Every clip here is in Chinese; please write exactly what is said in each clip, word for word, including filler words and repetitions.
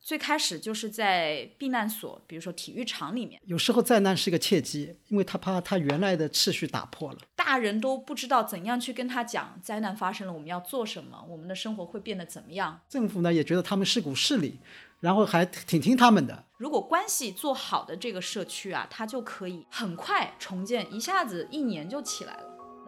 最开始就是在避难所，比如说体育场里面。 有时候灾难是个契机，因为他怕他原来的秩序打破了， 大人都不知道怎样去跟他讲灾难发生了我们要做什么，我们的生活会变得怎么样。 政府呢也觉得他们是股势力，然后还挺听他们的。 如果关系做好的这个社区啊，它就可以很快重建，一下子一年就起来了。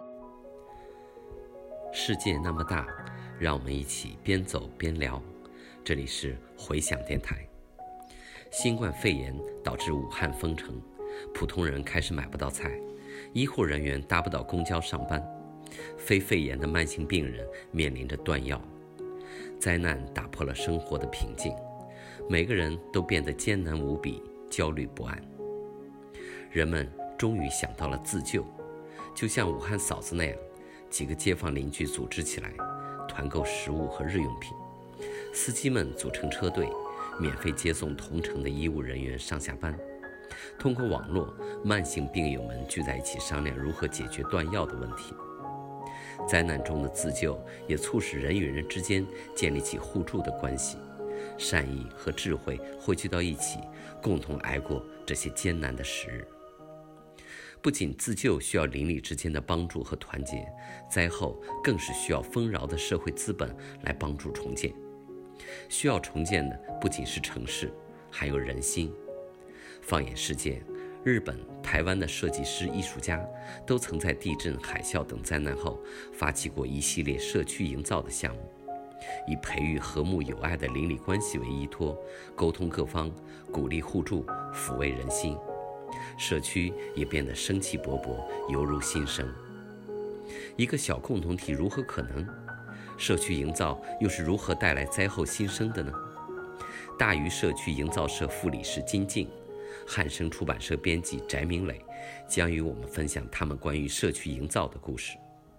世界那么大，让我们一起边走边聊。这里是回响电台。新冠肺炎导致武汉封城，普通人开始买不到菜，医护人员搭不到公交上班，非肺炎的慢性病人面临着断药。灾难打破了生活的平静，每个人都变得艰难无比，焦虑不安。人们终于想到了自救，就像武汉嫂子那样，几个街坊邻居组织起来，团购食物和日用品。司机们组成车队，免费接送同城的医务人员上下班。通过网络，慢性病友们聚在一起商量如何解决断药的问题。灾难中的自救也促使人与人之间建立起互助的关系，善意和智慧汇聚到一起，共同挨过这些艰难的时日。不仅自救需要邻里之间的帮助和团结，灾后更是需要丰饶的社会资本来帮助重建。需要重建的不仅是城市，还有人心。放眼世界，日本、台湾的设计师、艺术家都曾在地震、海啸等灾难后发起过一系列社区营造的项目，以培育和睦友爱的邻里关系为依托，沟通各方，鼓励互助，抚慰人心。社区也变得生气勃勃，犹如新生。一个小共同体如何可能？社区营造又是如何带来灾后新生的呢？大鱼社区营造社副理事金静，汉声出版社编辑翟明磊将与我们分享他们关于社区营造的故事。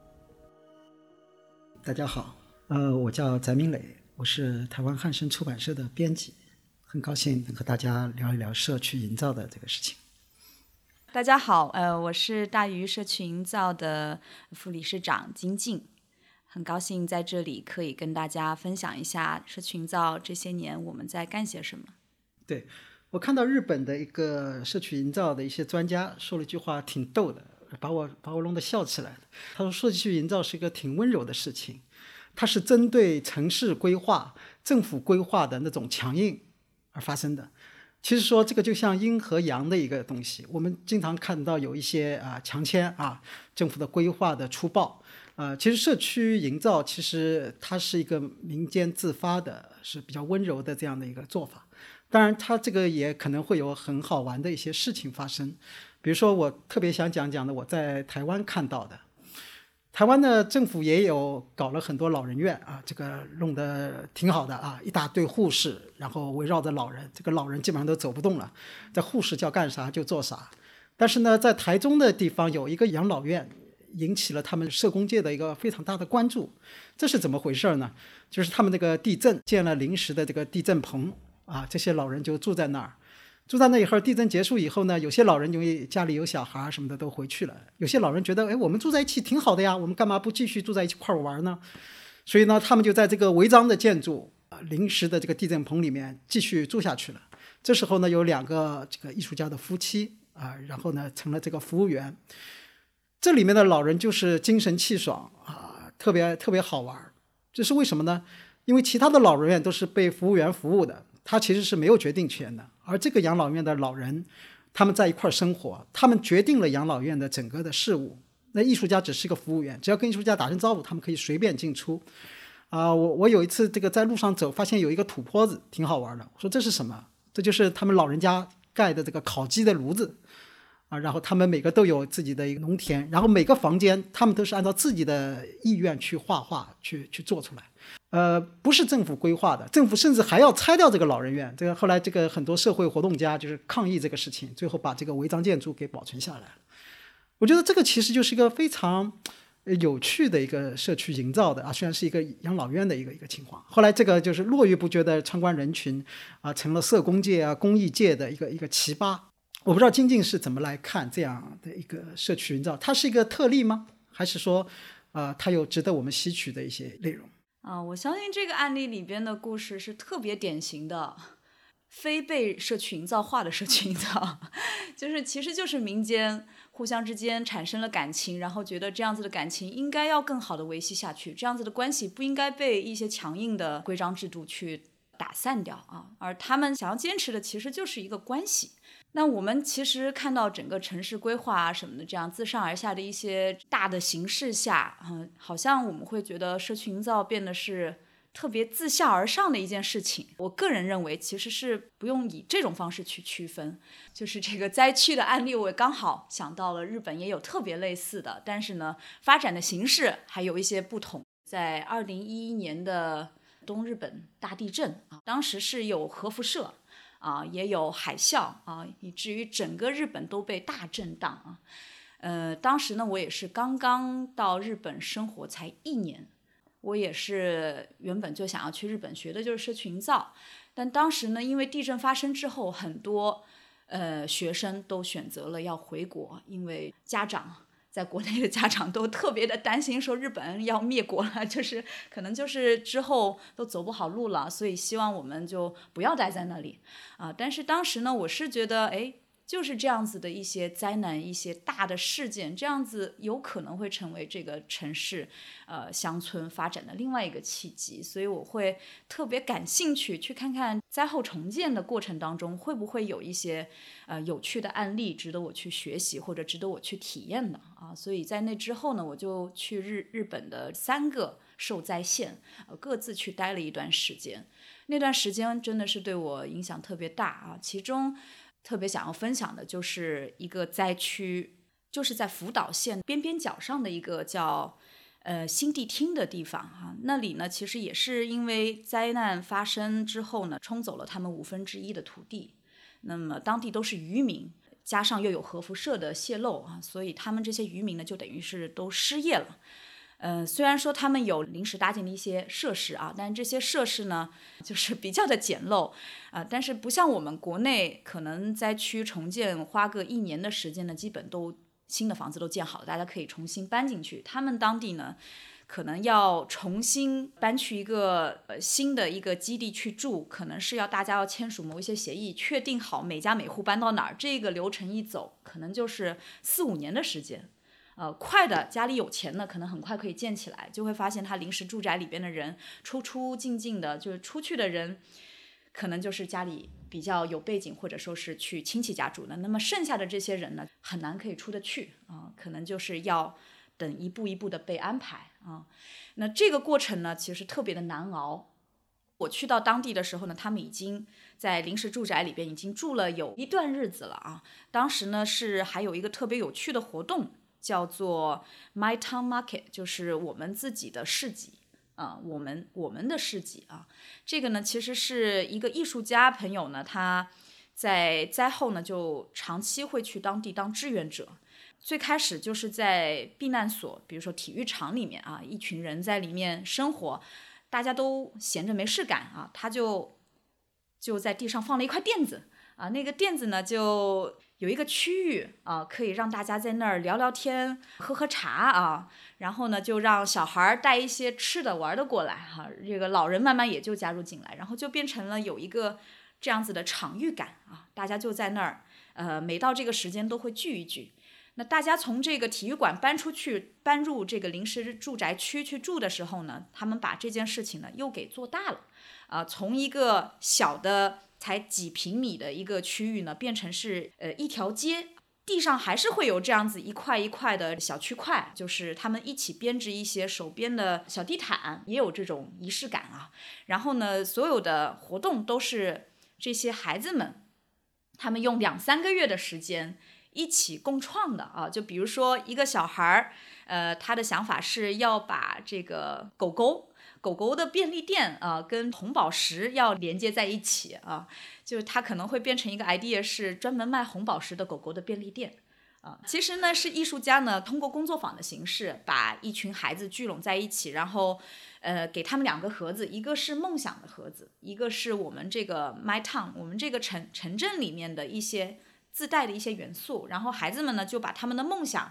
大家好，呃，我叫翟明磊，我是台湾汉声出版社的编辑，很高兴能和大家聊一聊社区营造的这个事情。 大家好，呃，我是大鱼社区营造的副理事长金静，很高兴在这里可以跟大家分享一下社区营造这些年我们在干些什么。 对，我看到日本的一个社区营造的一些专家说了一句话挺逗的，把我把我弄得笑起来了。他说社区营造是一个挺温柔的事情，它是针对城市规划、政府规划的那种强硬而发生的。其实说这个就像阴和阳的一个东西，我们经常看到有一些啊强签啊，政府的规划的粗暴，呃，其实社区营造其实它是一个民间自发的，是比较温柔的这样的一个做法。当然，它这个也可能会有很好玩的一些事情发生，比如说我特别想讲讲的，我在台湾看到的。台湾的政府也有搞了很多老人院啊，这个弄得挺好的啊，一大堆护士，然后围绕着老人，这个老人基本上都走不动了，这护士叫干啥就做啥。但是呢，在台中的地方有一个养老院，引起了他们社工界的一个非常大的关注。这是怎么回事呢？就是他们那个地震建了临时的这个地震棚啊，这些老人就住在那儿。住在那以后，地震结束以后呢，有些老人因为家里有小孩什么的都回去了，有些老人觉得哎，我们住在一起挺好的呀，我们干嘛不继续住在一块玩呢？所以呢，他们就在这个违章的建筑啊，临时的这个地震棚里面继续住下去了。这时候呢，有两个这个艺术家的夫妻啊，然后呢成了这个服务员。这里面的老人就是精神气爽啊，特别特别好玩。这是为什么呢？因为其他的老人院都是被服务员服务的，他其实是没有决定权的。而这个养老院的老人，他们在一块生活，他们决定了养老院的整个的事务。那艺术家只是个服务员，只要跟艺术家打声招呼，他们可以随便进出。啊、呃，我我有一次这个在路上走，发现有一个土坡子，挺好玩的。我说这是什么？这就是他们老人家盖的这个烤鸡的炉子啊。然后他们每个都有自己的一个农田，然后每个房间他们都是按照自己的意愿去画画，去去做出来。呃，不是政府规划的，政府甚至还要拆掉这个老人院。这个后来这个很多社会活动家就是抗议这个事情，最后把这个违章建筑给保存下来了。我觉得这个其实就是一个非常有趣的一个社区营造的啊，虽然是一个养老院的一个一个情况。后来这个就是络绎不绝的参观人群啊，成了社工界啊、公益界的一个一个奇葩。我不知道金静是怎么来看这样的一个社区营造，它是一个特例吗？还是说啊、呃，它有值得我们吸取的一些内容？ 啊，我相信这个案例里边的故事是特别典型的， 非被社区营造化的社区营造，就是其实就是民间互相之间产生了感情，然后觉得这样子的感情应该要更好的维系下去，这样子的关系不应该被一些强硬的规章制度去打散掉啊，而他们想要坚持的其实就是一个关系。那我们其实看到整个城市规划啊什么的，这样自上而下的一些大的形势下，嗯，好像我们会觉得社区营造变得是特别自下而上的一件事情。我个人认为其实是不用以这种方式去区分。就是这个灾区的案例，我刚好想到了日本也有特别类似的，但是呢发展的形式还有一些不同。在二零一一年的东日本大地震啊，当时是有核辐射啊，也有海啸啊，以至于整个日本都被大震荡啊。呃，当时呢我也是刚刚到日本生活才一年，我也是原本就想要去日本学的就是社区营造，但当时呢，因为地震发生之后，很多呃学生都选择了要回国，因为家长在国内的家长都特别的担心，说日本要灭国了，就是可能就是之后都走不好路了，所以希望我们就不要待在那里啊。但是当时呢，我是觉得，哎。就是这样子的一些灾难，一些大的事件，这样子有可能会成为这个城市呃乡村发展的另外一个契机，所以我会特别感兴趣去看看灾后重建的过程当中会不会有一些呃有趣的案例值得我去学习或者值得我去体验的啊。所以在那之后呢，我就去日日本的三个受灾县、呃、各自去待了一段时间。那段时间真的是对我影响特别大啊，其中特别想要分享的就是一个灾区，就是在福岛县边边角上的一个叫呃新地町的地方哈、啊。那里呢，其实也是因为灾难发生之后呢，冲走了他们五分之一的土地。那么当地都是渔民，加上又有核辐射的泄漏啊，所以他们这些渔民呢，就等于是都失业了。呃，虽然说他们有临时搭建的一些设施啊，但这些设施呢，就是比较的简陋啊、呃。但是不像我们国内，可能灾区重建花个一年的时间呢，基本都新的房子都建好了，大家可以重新搬进去。他们当地呢，可能要重新搬去一个呃新的一个基地去住，可能是要大家要签署某一些协议，确定好每家每户搬到哪儿，这个流程一走，可能就是四五年的时间。呃，快的家里有钱的可能很快可以建起来，就会发现他临时住宅里边的人出出进进的，就是出去的人可能就是家里比较有背景，或者说是去亲戚家住的。那么剩下的这些人呢，很难可以出得去啊、呃，可能就是要等一步一步的被安排啊。那这个过程呢，其实特别的难熬。我去到当地的时候呢，他们已经在临时住宅里边已经住了有一段日子了啊。当时呢是还有一个特别有趣的活动，叫做 My Town Market， 就是我们自己的市集啊、呃，我们我们的市集啊。这个呢，其实是一个艺术家朋友呢，他在灾后呢就长期会去当地当志愿者。最开始就是在避难所，比如说体育场里面啊，一群人在里面生活，大家都闲着没事干啊，他就就在地上放了一块垫子啊，那个垫子呢就有一个区域啊，可以让大家在那儿聊聊天、喝喝茶啊，然后呢，就让小孩带一些吃的、玩的过来哈、啊，这个老人慢慢也就加入进来，然后就变成了有一个这样子的场域感啊，大家就在那儿，呃，每到这个时间都会聚一聚。那大家从这个体育馆搬出去，搬入这个临时住宅区去住的时候呢，他们把这件事情呢又给做大了，啊、呃，从一个小的才几平米的一个区域呢，变成是呃一条街，地上还是会有这样子一块一块的小区块，就是他们一起编织一些手编的小地毯，也有这种仪式感啊。然后呢，所有的活动都是这些孩子们，他们用两三个月的时间一起共创的啊。就比如说一个小孩，呃，他的想法是要把这个狗狗。狗狗的便利店啊、呃，跟红宝石要连接在一起啊，就是它可能会变成一个 idea， 是专门卖红宝石的狗狗的便利店啊。其实呢，是艺术家呢通过工作坊的形式，把一群孩子聚拢在一起，然后呃给他们两个盒子，一个是梦想的盒子，一个是我们这个 My Town， 我们这个城城镇里面的一些自带的一些元素，然后孩子们呢就把他们的梦想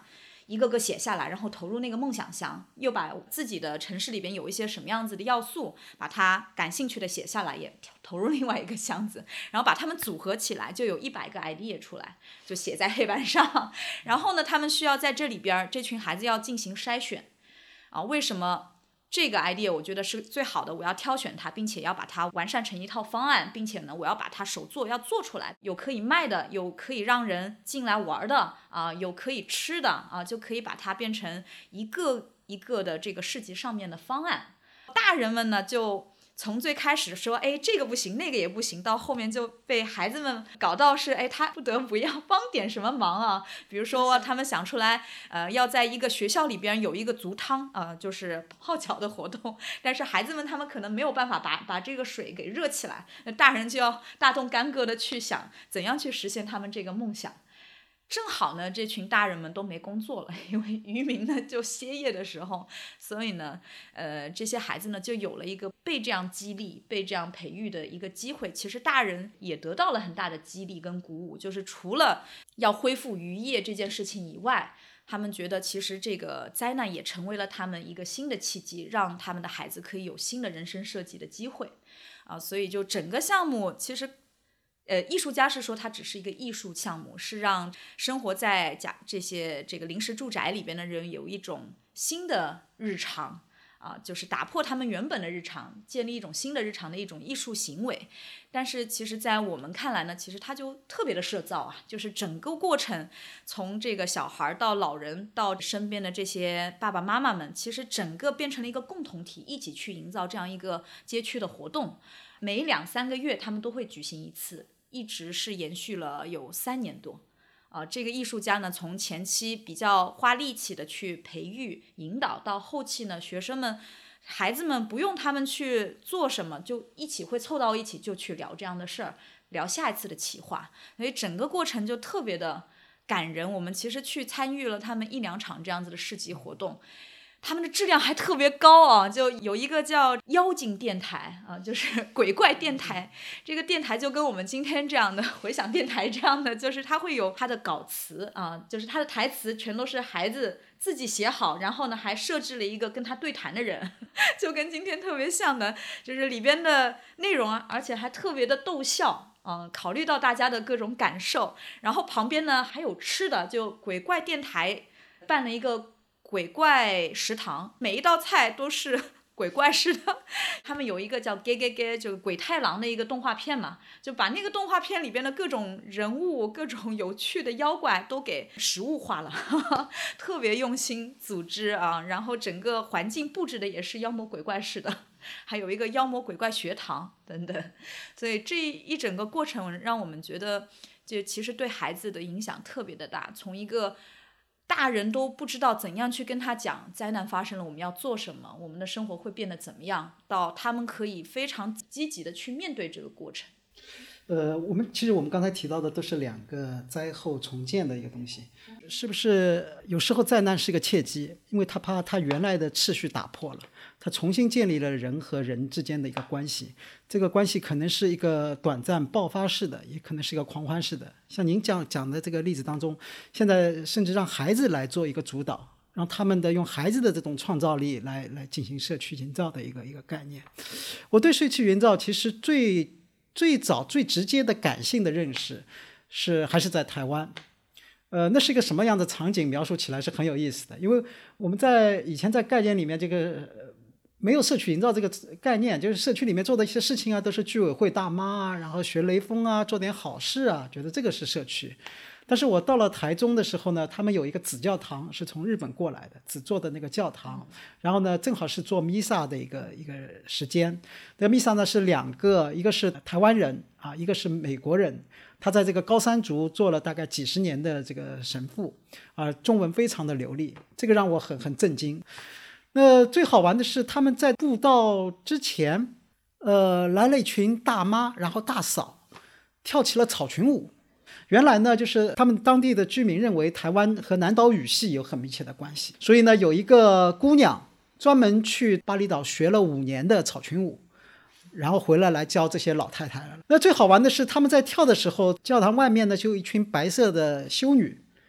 一个个写下来，然后投入那个梦想箱，又把自己的城市里边有一些什么样子的要素，把它感兴趣的写下来，也投入另外一个箱子，然后把它们组合起来，就有一百个 idea 出来，就写在黑板上。然后呢，他们需要在这里边，这群孩子要进行筛选啊，为什么这个 idea 我觉得是最好的，我要挑选它，并且要把它完善成一套方案，并且呢，我要把它手做，要做出来，有可以卖的，有可以让人进来玩的啊，有可以吃的啊，就可以把它变成一个一个的这个市集上面的方案。大人们呢，就从最开始说，哎，这个不行，那个也不行，到后面就被孩子们搞到是，哎，他不得不要帮点什么忙啊。比如说，他们想出来，呃，要在一个学校里边有一个足汤，呃，就是泡脚的活动。但是孩子们他们可能没有办法把把这个水给热起来，那大人就要大动干戈的去想怎样去实现他们这个梦想。正好呢，这群大人们都没工作了，因为渔民呢就歇业的时候，所以呢，呃，这些孩子呢就有了一个被这样激励、被这样培育的一个机会。其实大人也得到了很大的激励跟鼓舞，就是除了要恢复渔业这件事情以外，他们觉得其实这个灾难也成为了他们一个新的契机，让他们的孩子可以有新的人生设计的机会啊。所以就整个项目其实。呃，艺术家是说它只是一个艺术项目，是让生活在家这些这个临时住宅里边的人有一种新的日常啊，就是打破他们原本的日常，建立一种新的日常的一种艺术行为。但是其实在我们看来呢，其实它就特别的社造啊，就是整个过程从这个小孩到老人到身边的这些爸爸妈妈们，其实整个变成了一个共同体，一起去营造这样一个街区的活动。每两三个月他们都会举行一次，一直是延续了有三年多。呃，这个艺术家呢，从前期比较花力气的去培育引导，到后期呢，学生们孩子们不用他们去做什么，就一起会凑到一起就去聊这样的事儿，聊下一次的企划，所以整个过程就特别的感人。我们其实去参与了他们一两场这样子的市集活动，他们的质量还特别高啊，就有一个叫妖精电台啊，就是鬼怪电台。这个电台就跟我们今天这样的回响电台这样的，就是它会有它的稿词啊，就是它的台词全都是孩子自己写好，然后呢还设置了一个跟他对谈的人，就跟今天特别像的，就是里边的内容啊，而且还特别的逗笑。嗯，考虑到大家的各种感受，然后旁边呢还有吃的，就鬼怪电台办了一个鬼怪食堂，每一道菜都是鬼怪式的。他们有一个叫 Ge Ge Ge 就鬼太郎的一个动画片嘛，就把那个动画片里边的各种人物、各种有趣的妖怪都给实物化了，呵呵，特别用心组织啊。然后整个环境布置的也是妖魔鬼怪式的，还有一个妖魔鬼怪学堂等等。所以这一整个过程让我们觉得，就其实对孩子的影响特别的大，从一个大人都不知道怎样去跟他讲灾难发生了我们要做什么，我们的生活会变得怎么样，到他们可以非常积极的去面对这个过程。 呃，我们其实我们刚才提到的都是两个灾后重建的一个东西，是不是有时候灾难是个契机，因为他怕他原来的秩序打破了，他重新建立了人和人之间的一个关系，这个关系可能是一个短暂爆发式的，也可能是一个狂欢式的。像您讲讲的这个例子当中，现在甚至让孩子来做一个主导，让他们的用孩子的这种创造力来来进行社区营造的一个一个概念。我对社区营造其实最最早最直接的感性的认识是还是在台湾。呃，那是一个什么样的场景，描述起来是很有意思的。因为我们在以前在概念里面，这个没有社区营造这个概念，就是社区里面做的一些事情啊，都是居委会大妈啊，然后学雷锋啊，做点好事啊，觉得这个是社区。但是我到了台中的时候呢，他们有一个子教堂是从日本过来的，子做的那个教堂，然后呢正好是做弥撒的一个一个时间。那弥撒呢是两个，一个是台湾人啊，一个是美国人，他在这个高山族做了大概几十年的这个神父啊，中文非常的流利，这个让我很很震惊。那最好玩的是他们在布道之前，呃，来了一群大妈，然后大嫂跳起了草裙舞。原来呢，就是他们当地的居民认为台湾和南岛语系有很密切的关系，所以呢，有一个姑娘专门去巴厘岛学了五年的草裙舞，然后回来来教这些老太太了。那最好玩的是，他们在跳的时候，教堂外面呢就有一群白色的修女，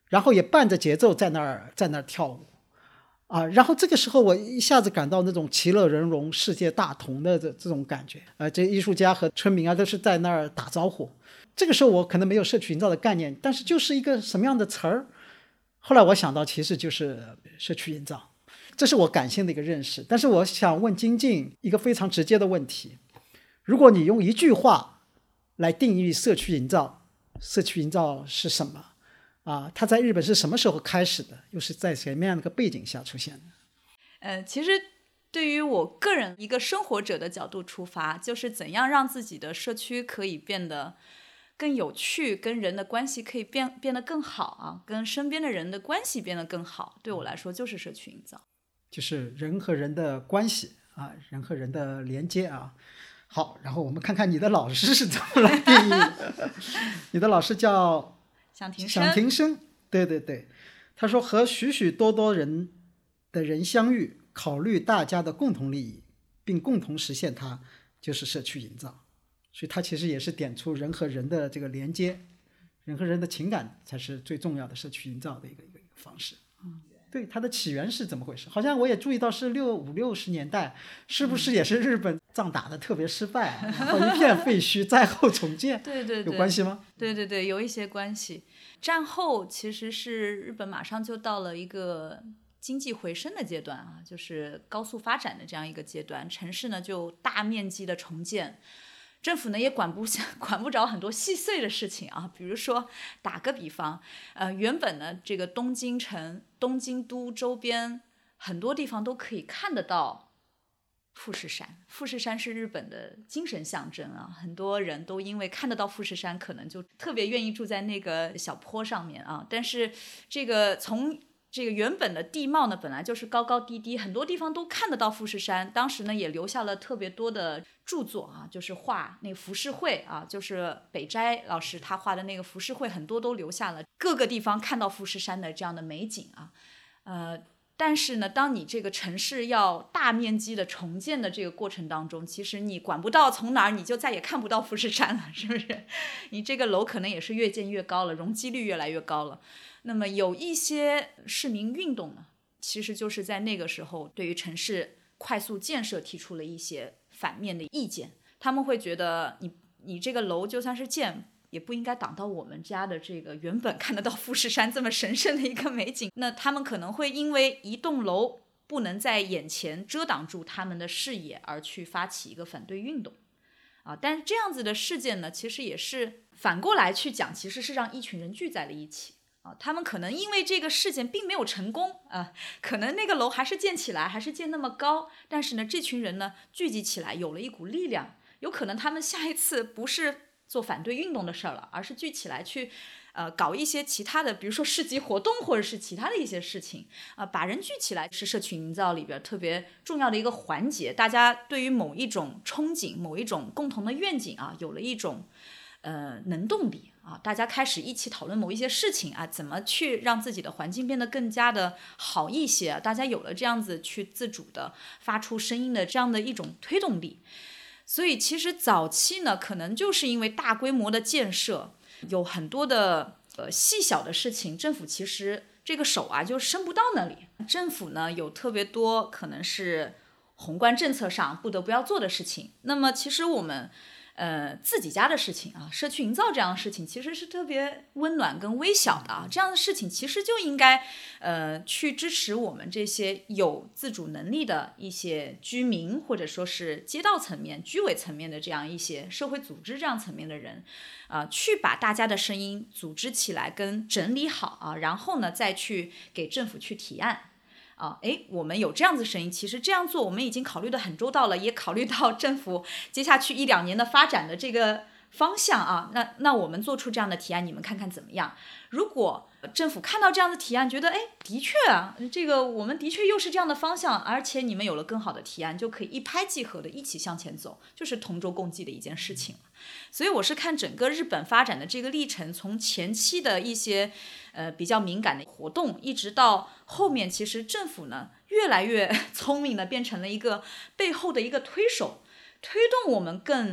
然后也伴着节奏在那儿在那儿跳舞啊，然后这个时候我一下子感到那种其乐融融、世界大同的这这种感觉啊，这艺术家和村民啊都是在那儿打招呼。这个时候我可能没有社区营造的概念，但是就是一个什么样的词儿，后来我想到其实就是社区营造，这是我感性的一个认识。但是我想问金靖一个非常直接的问题，如果你用一句话来定义社区营造，社区营造是什么啊？它在日本是什么时候开始的，又是在什么样的一个背景下出现的？ 呃，其实对于我个人一个生活者的角度出发，就是怎样让自己的社区可以变得更有趣，跟人的关系可以变变得更好啊，跟身边的人的关系变得更好，对我来说就是社区营造， 就是人和人的关系啊，人和人的连接啊。好，然后我们看看你的老师是怎么来定义的。你的老师叫想庭生， 想庭生，对对对，他说和许许多多人的人相遇，考虑大家的共同利益，并共同实现它，就是社区营造。所以他其实也是点出人和人的这个连接，人和人的情感才是最重要的社区营造的一个一个一个方式。嗯，对，它的起源是怎么回事？好像我也注意到是六五六十年代，是不是也是日本仗打得特别失败、啊，然后一片废墟，灾后重建？ 对对对， 有关系吗？ 对对对，有一些关系。战后其实是日本马上就到了一个经济回升的阶段啊，就是高速发展的这样一个阶段，城市呢就大面积的重建。政府呢也管不管不着很多细碎的事情啊，比如说打个比方，呃，原本呢这个东京城、东京都周边很多地方都可以看得到富士山，富士山是日本的精神象征啊，很多人都因为看得到富士山，可能就特别愿意住在那个小坡上面啊。但是这个从这个原本的地貌呢，本来就是高高低低，很多地方都看得到富士山。当时呢，也留下了特别多的著作啊，就是画那个浮世绘啊，就是北斋老师他画的那个浮世绘，很多都留下了各个地方看到富士山的这样的美景啊。呃，但是呢，当你这个城市要大面积的重建的这个过程当中，其实你管不到从哪儿，你就再也看不到富士山了，是不是？你这个楼可能也是越建越高了，容积率越来越高了。那么有一些市民运动呢，其实就是在那个时候对于城市快速建设提出了一些反面的意见。他们会觉得你你这个楼就算是建，也不应该挡到我们家的这个原本看得到富士山这么神圣的一个美景。那他们可能会因为一栋楼不能在眼前遮挡住他们的视野而去发起一个反对运动啊。但是这样子的事件呢，其实也是反过来去讲，其实是让一群人聚在了一起。啊，他们可能因为这个事件并没有成功啊，可能那个楼还是建起来，还是建那么高，但是呢，这群人呢聚集起来，有了一股力量，有可能他们下一次不是做反对运动的事儿了，而是聚起来去，呃，搞一些其他的，比如说市集活动，或者是其他的一些事情啊、呃，把人聚起来是社区营造里边特别重要的一个环节。大家对于某一种憧憬、某一种共同的愿景啊，有了一种呃能动力。啊，大家开始一起讨论某一些事情啊，怎么去让自己的环境变得更加的好一些？大家有了这样子去自主的发出声音的这样的一种推动力。所以其实早期呢，可能就是因为大规模的建设，有很多的呃细小的事情，政府其实这个手啊就伸不到那里。政府呢有特别多可能是宏观政策上不得不要做的事情。那么其实我们呃，自己家的事情啊，社区营造这样的事情其实是特别温暖跟微小的啊，这样的事情其实就应该呃去支持我们这些有自主能力的一些居民，或者说是街道层面、居委层面的这样一些社会组织这样层面的人啊、呃，去把大家的声音组织起来跟整理好啊，然后呢再去给政府去提案。啊，哎，我们有这样子声音，其实这样做我们已经考虑得很周到了，也考虑到政府接下去一两年的发展的这个方向啊。那那我们做出这样的提案，你们看看怎么样？如果政府看到这样的提案，觉得哎，的确啊，这个我们的确又是这样的方向，而且你们有了更好的提案，就可以一拍即合的一起向前走，就是同舟共济的一件事情了。所以我是看整个日本发展的这个历程，从前期的一些呃比较敏感的活动，一直到后面，其实政府呢越来越聪明的变成了一个背后的一个推手，推动我们更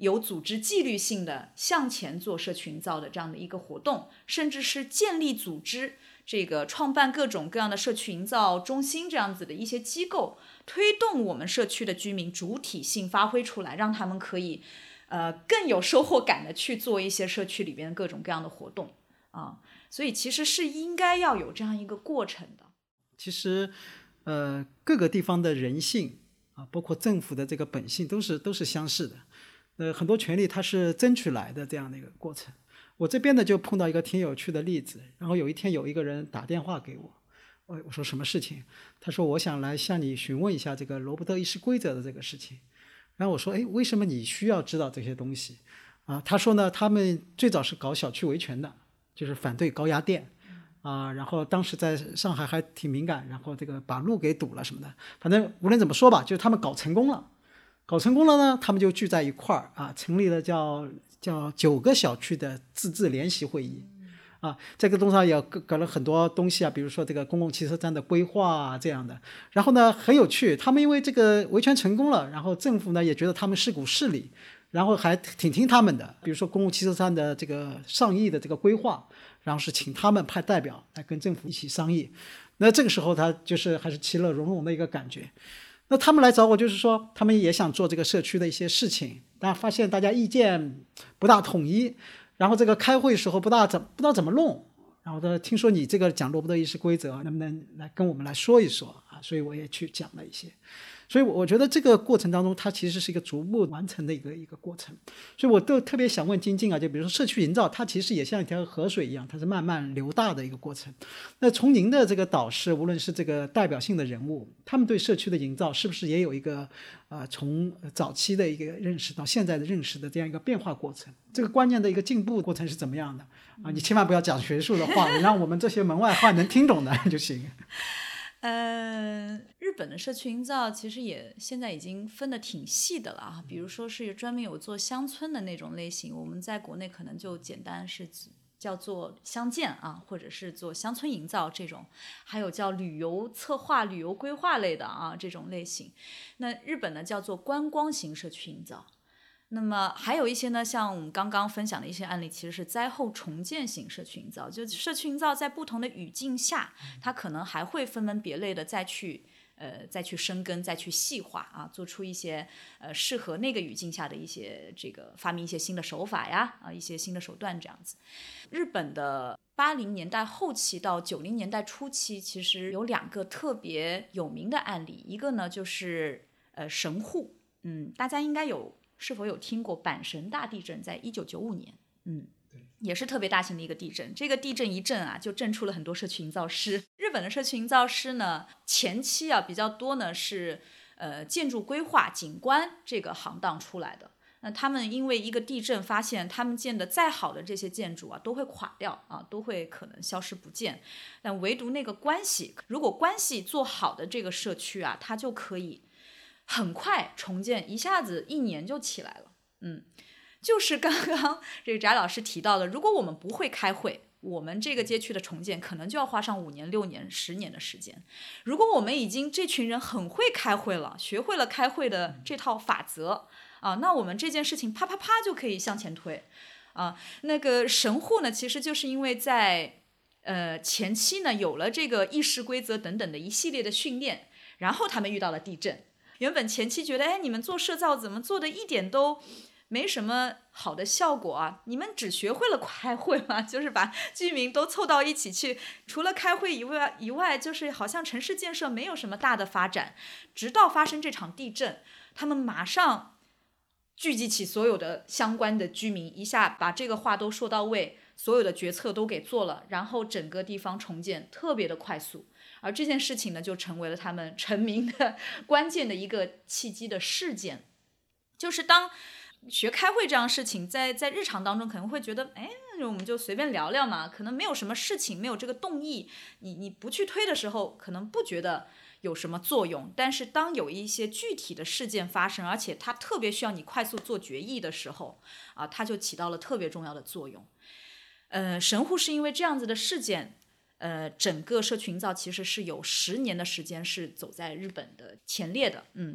有组织纪律性的向前做社区营造的这样的一个活动，甚至是建立组织，这个创办各种各样的社区营造中心这样子的一些机构，推动我们社区的居民主体性发挥出来，让他们可以呃更有收获感的去做一些社区里边的各种各样的活动啊。所以其实是应该要有这样一个过程的。 其实呃各个地方的人性啊，包括政府的这个本性都是都是相似的。呃，很多权利它是争取来的这样的一个过程。我这边呢就碰到一个挺有趣的例子，然后有一天有一个人打电话给我，我我说什么事情？他说我想来向你询问一下这个罗伯特议事规则的这个事情。然后我说，哎，为什么你需要知道这些东西啊？他说呢，他们最早是搞小区维权的，就是反对高压电啊，然后当时在上海还挺敏感，然后这个把路给堵了什么的。反正无论怎么说吧，就是他们搞成功了。搞成功了呢，他们就聚在一块儿啊，成立了叫叫九个小区的自治联席会议啊。这个东西上也搞了很多东西啊，比如说这个公共汽车站的规划啊这样的。然后呢，很有趣，他们因为这个维权成功了，然后政府呢也觉得他们是股势力，然后还挺听他们的。比如说公共汽车站的这个上亿的这个规划，然后是请他们派代表来跟政府一起商议。那这个时候他就是还是其乐融融的一个感觉。那他们来找我就是说他们也想做这个社区的一些事情，但发现大家意见不大统一，然后这个开会时候不大怎不知道怎么弄，然后他听说你这个讲罗伯特议事规则，能不能来跟我们来说一说啊？所以我也去讲了一些。所以我觉得这个过程当中它其实是一个逐步完成的一个一个过程。所以我都特别想问金靖啊，就比如说社区营造它其实也像一条河水一样，它是慢慢流大的一个过程。那从您的这个导师，无论是这个代表性的人物，他们对社区的营造是不是也有一个呃从早期的一个认识到现在的认识的这样一个变化过程？这个观念的一个进步过程是怎么样的啊？你千万不要讲学术的话，你让我们这些门外汉能听懂的就行。 呃，日本的社区营造其实也现在已经分得挺细的了啊，比如说是专门有做乡村的那种类型，我们在国内可能就简单是叫做乡建啊，或者是做乡村营造这种，还有叫旅游策划、旅游规划类的啊这种类型。那日本呢叫做观光型社区营造。那么还有一些呢，像我们刚刚分享的一些案例，其实是灾后重建型社区营造。就社区营造在不同的语境下，它可能还会分门别类的再去呃再去深耕、再去细化啊，做出一些呃适合那个语境下的一些这个发明一些新的手法呀啊一些新的手段这样子。日本的八零年代后期到九零年代初期，其实有两个特别有名的案例，一个呢就是呃神户，嗯，大家应该有。是否有听过阪神大地震？在一九九五年，嗯，也是特别大型的一个地震。这个地震一震啊，就震出了很多社区营造师。日本的社区营造师呢，前期啊比较多呢是呃建筑规划、景观这个行当出来的。那他们因为一个地震，发现他们建的再好的这些建筑啊，都会垮掉啊，都会可能消失不见。但唯独那个关系，如果关系做好的这个社区啊，它就可以。很快重建，一下子一年就起来了。嗯，就是刚刚这个翟老师提到的，如果我们不会开会，我们这个街区的重建可能就要花上五年、六年、十年的时间。如果我们已经这群人很会开会了，学会了开会的这套法则啊，那我们这件事情啪啪啪就可以向前推啊。那个神户呢，其实就是因为在呃前期呢有了这个议事规则等等的一系列的训练，然后他们遇到了地震。原本前期觉得，哎，你们做社造怎么做的一点都没什么好的效果啊？你们只学会了开会吗？就是把居民都凑到一起去，除了开会以外，以外就是好像城市建设没有什么大的发展。直到发生这场地震，他们马上聚集起所有的相关的居民，一下把这个话都说到位，所有的决策都给做了，然后整个地方重建特别的快速。而这件事情呢，就成为了他们成名的关键的一个契机的事件。就是当学开会这样的事情，在在日常当中可能会觉得，哎，我们就随便聊聊嘛，可能没有什么事情，没有这个动议，你你不去推的时候，可能不觉得有什么作用。但是当有一些具体的事件发生，而且它特别需要你快速做决议的时候，啊，它就起到了特别重要的作用。呃，神户是因为这样子的事件。呃，整个社区营造其实是有十年的时间是走在日本的前列的，嗯，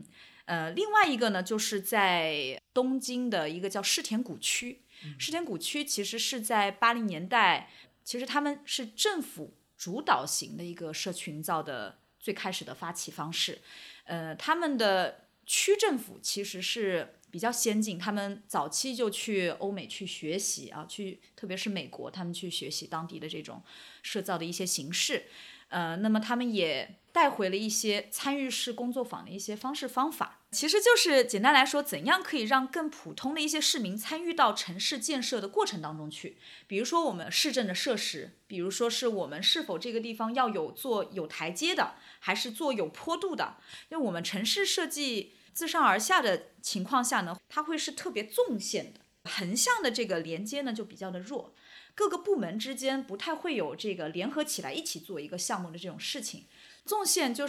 呃，另外一个呢，就是在东京的一个叫世田谷区。世田谷区其实是在八零年代，其实他们是政府主导型的一个社区营造的最开始的发起方式。呃，他们的区政府其实是比较先进，他们早期就去欧美去学习啊，去特别是美国，他们去学习当地的这种社造的一些形式。呃，那么他们也带回了一些参与式工作坊的一些方式方法，其实就是简单来说，怎样可以让更普通的一些市民参与到城市建设的过程当中去。比如说我们市政的设施，比如说是我们是否这个地方要有做有台阶的，还是做有坡度的。因为我们城市设计自上而下的情况下呢，它会是特别纵线的，横向的这个连接呢就比较的弱。各个部门之间不太会有这个联合起来一起做一个项目的这种事情。纵线就是，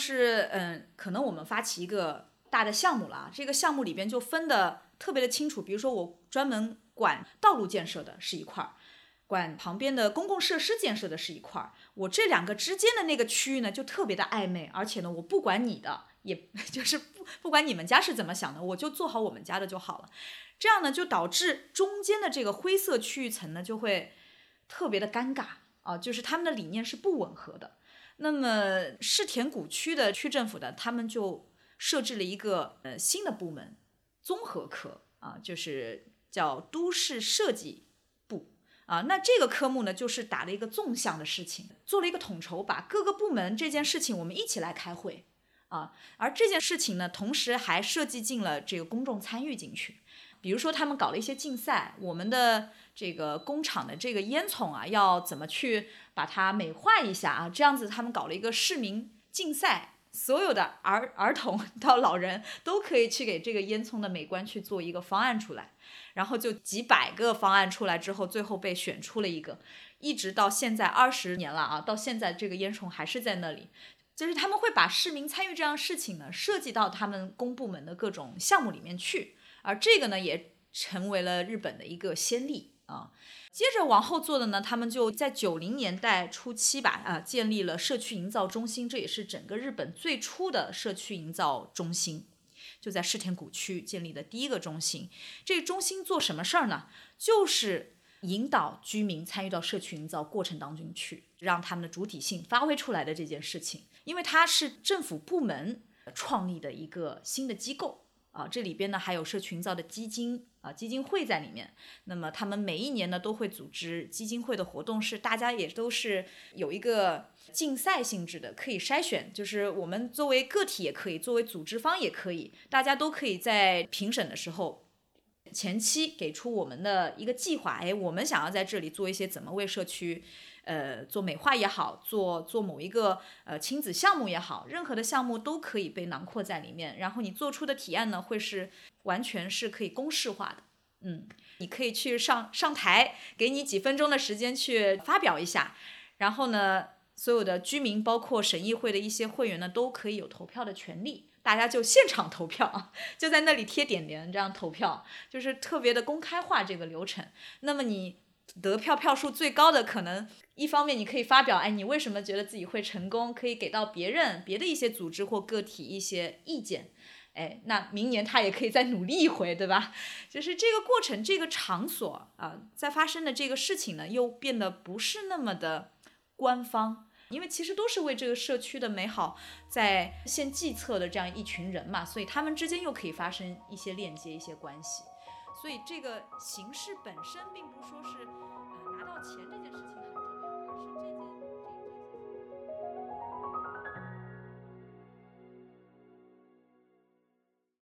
嗯，可能我们发起一个大的项目了，这个项目里边就分得特别的清楚。比如说我专门管道路建设的是一块，管旁边的公共设施建设的是一块，我这两个之间的那个区域呢就特别的暧昧，而且呢我不管你的，也就是不不管你们家是怎么想的，我就做好我们家的就好了。这样呢就导致中间的这个灰色区域层呢就会特别的尴尬啊，就是他们的理念是不吻合的。那么世田谷区的区政府呢，他们就设置了一个呃新的部门，综合科啊，就是叫都市设计部啊。那这个科目呢，就是打了一个纵向的事情，做了一个统筹，把各个部门这件事情我们一起来开会啊。而这件事情呢，同时还设计进了这个公众参与进去。比如说他们搞了一些竞赛，我们的这个工厂的这个烟囱啊，要怎么去把它美化一下啊？这样子他们搞了一个市民竞赛，所有的儿儿童到老人都可以去给这个烟囱的美观去做一个方案出来，然后就几百个方案出来之后，最后被选出了一个，一直到现在二十年了啊，到现在这个烟囱还是在那里。就是他们会把市民参与这样的事情呢，设计到他们公部门的各种项目里面去。而这个呢，也成为了日本的一个先例啊。接着往后做的呢，他们就在九零年代初期吧，啊，建立了社区营造中心，这也是整个日本最初的社区营造中心，就在世田谷区建立的第一个中心。这个中心做什么事儿呢？就是引导居民参与到社区营造过程当中去，让他们的主体性发挥出来的这件事情。因为它是政府部门创立的一个新的机构。啊，这里边呢还有社区营造的基金啊，基金会在里面。那么他们每一年呢都会组织基金会的活动，是大家也都是有一个竞赛性质的，可以筛选，就是我们作为个体也可以，作为组织方也可以，大家都可以在评审的时候前期给出我们的一个计划，哎，我们想要在这里做一些怎么为社区呃，做美化也好，做做某一个呃亲子项目也好，任何的项目都可以被囊括在里面。然后你做出的提案呢，会是完全是可以公式化的。嗯，你可以去上上台，给你几分钟的时间去发表一下。然后呢，所有的居民，包括审议会的一些会员呢，都可以有投票的权利。大家就现场投票，就在那里贴点点，这样投票，就是特别的公开化这个流程。那么你得票票数最高的，可能一方面你可以发表，哎，你为什么觉得自己会成功，可以给到别人别的一些组织或个体一些意见，哎，那明年他也可以再努力一回，对吧？就是这个过程，这个场所啊、呃，在发生的这个事情呢，又变得不是那么的官方，因为其实都是为这个社区的美好在献计策的这样一群人嘛，所以他们之间又可以发生一些链接、一些关系。所以这个形式本身并不说是呃拿到钱这件事情很重要，而是这